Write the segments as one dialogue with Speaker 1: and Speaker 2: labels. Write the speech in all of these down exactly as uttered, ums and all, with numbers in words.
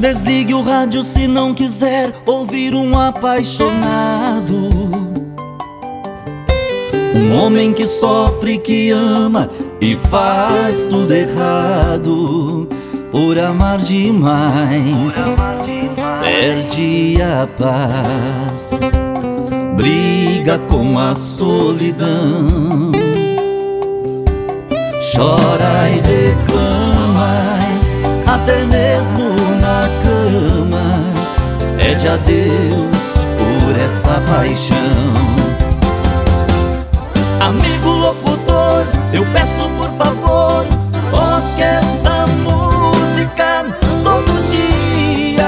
Speaker 1: Desligue o rádio se não quiser ouvir um apaixonado. Um homem que sofre, que ama e faz tudo errado. Por amar demais, perde a paz, briga com a solidão, chora e reclama, até mesmo na cama, pede a Deus por essa paixão. Amigo locutor, eu peço por favor, toque essa música todo dia.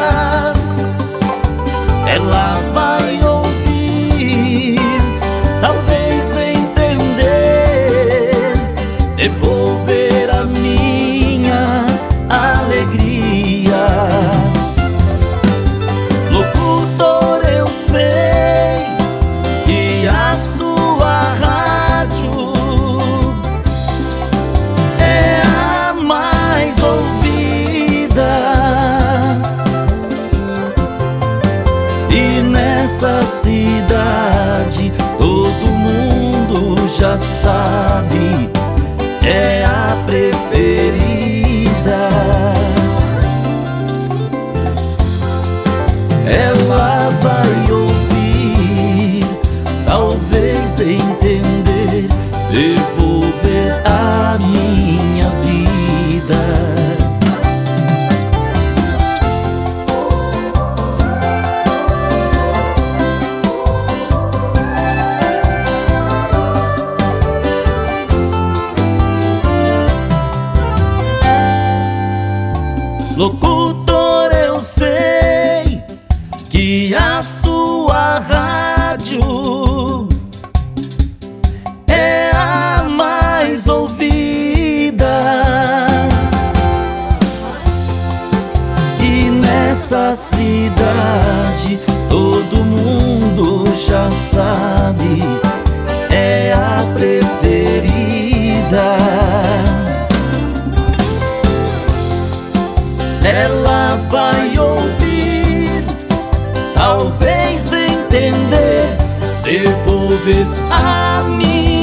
Speaker 1: Ela vai ouvir, talvez entender, devolver a minha alegria. Locutor, eu sei que a sua rádio é a mais ouvida, e nessa cidade todo mundo já sabe, é a preferida. Ela vai ouvir, talvez entender, devolver a minha vida. Locutor, eu sei que a sua rádio é a mais ouvida, e nessa cidade todo mundo já sabe, é a preferida. Ela vai ouvir, talvez entender, devolver a minha